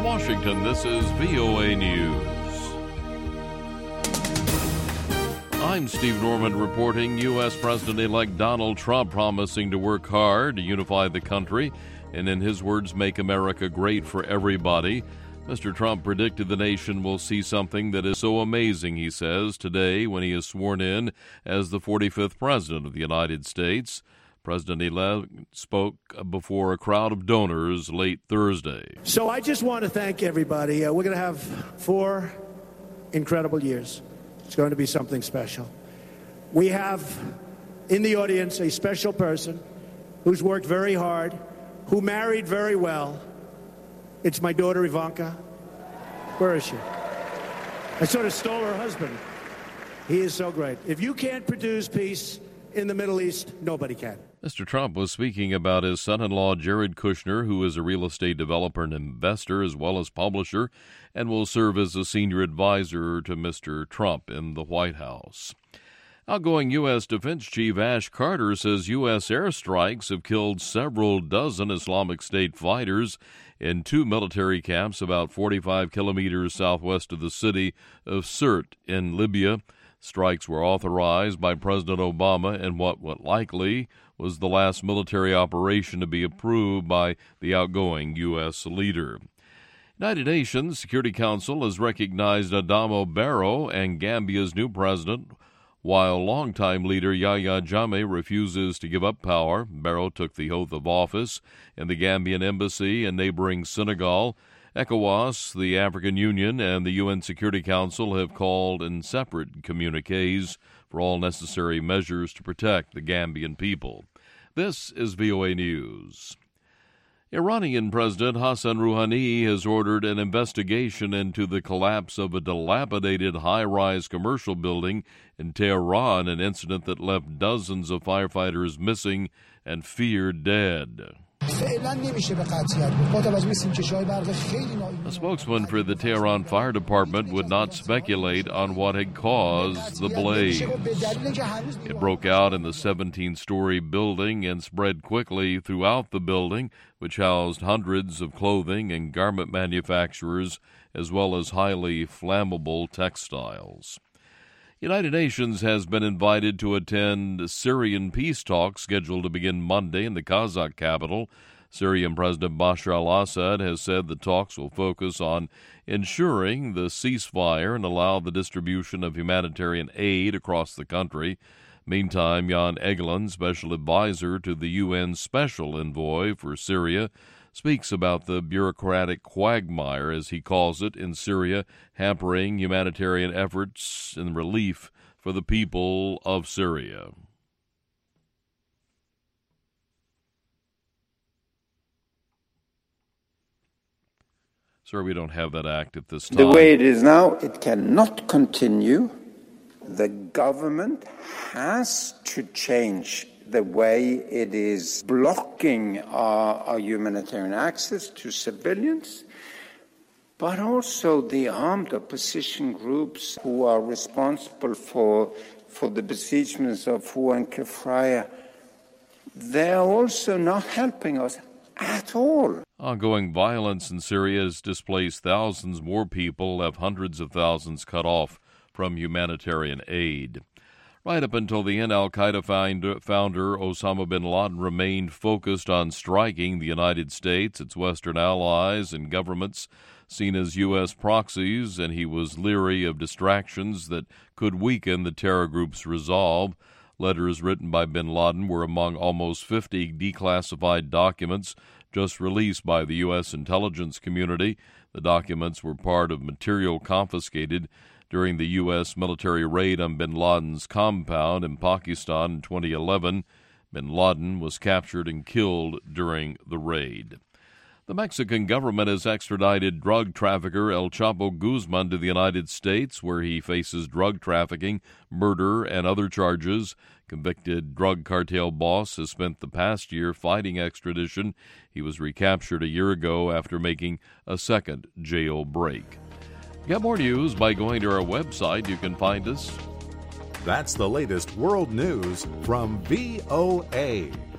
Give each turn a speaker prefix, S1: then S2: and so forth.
S1: From Washington, this is VOA News. I'm Steve Norman reporting. U.S. President-elect Donald Trump promising to work hard to unify the country and, in his words, make America great for everybody. Mr. Trump predicted the nation will see something that is so amazing, he says, today when he is sworn in as the 45th President of the United States. President-elect spoke before a crowd of donors late Thursday.
S2: So I just want to thank everybody. We're going to have 4 incredible years. It's going to be something special. We have in the audience a special person who's worked very hard, who married very well. It's my daughter Ivanka. Where is she? I sort of stole her husband. He is so great. If you can't produce peace in the Middle East, nobody can.
S1: Mr. Trump was speaking about his son-in-law, Jared Kushner, who is a real estate developer and investor as well as publisher and will serve as a senior advisor to Mr. Trump in the White House. Outgoing U.S. Defense Chief Ash Carter says U.S. airstrikes have killed several dozen Islamic State fighters in 2 military camps about 45 kilometers southwest of the city of Sirte in Libya. Strikes were authorized by President Obama in what likely was the last military operation to be approved by the outgoing U.S. leader. United Nations Security Council has recognized Adamo Barrow and Gambia's new president, while longtime leader Yahya Jammeh refuses to give up power. Barrow took the oath of office in the Gambian embassy in neighboring Senegal. ECOWAS, the African Union, and the UN Security Council have called in separate communiques for all necessary measures to protect the Gambian people. This is VOA News. Iranian President Hassan Rouhani has ordered an investigation into the collapse of a dilapidated high-rise commercial building in Tehran, an incident that left dozens of firefighters missing and feared dead. A spokesman for the Tehran Fire Department would not speculate on what had caused the blaze. It broke out in the 17-story building and spread quickly throughout the building, which housed hundreds of clothing and garment manufacturers, as well as highly flammable textiles. United Nations has been invited to attend Syrian peace talks scheduled to begin Monday in the Kazakh capital. Syrian President Bashar al-Assad has said the talks will focus on ensuring the ceasefire and allow the distribution of humanitarian aid across the country. Meantime, Jan Egeland, special advisor to the UN Special Envoy for Syria, speaks about the bureaucratic quagmire, as he calls it, in Syria, hampering humanitarian efforts and relief for the people of Syria. Sir, we don't have that act at this time.
S3: The way it is now, it cannot continue. The government has to change the way it is blocking our humanitarian access to civilians, but also the armed opposition groups who are responsible for the besiegements of Hua and Kefraya. They are also not helping us at all.
S1: Ongoing violence in Syria has displaced thousands more people, left hundreds of thousands cut off from humanitarian aid. Right up until the end, al-Qaeda founder Osama bin Laden remained focused on striking the United States, its Western allies, and governments seen as U.S. proxies, and he was leery of distractions that could weaken the terror group's resolve. Letters written by bin Laden were among almost 50 declassified documents just released by the U.S. intelligence community. The documents were part of material confiscated during the U.S. military raid on bin Laden's compound in Pakistan in 2011. Bin Laden was captured and killed during the raid. The Mexican government has extradited drug trafficker El Chapo Guzman to the United States, where he faces drug trafficking, murder, and other charges. Convicted drug cartel boss has spent the past year fighting extradition. He was recaptured a year ago after making a second jail break. Get more news by going to our website. You can find us.
S4: That's the latest world news from VOA.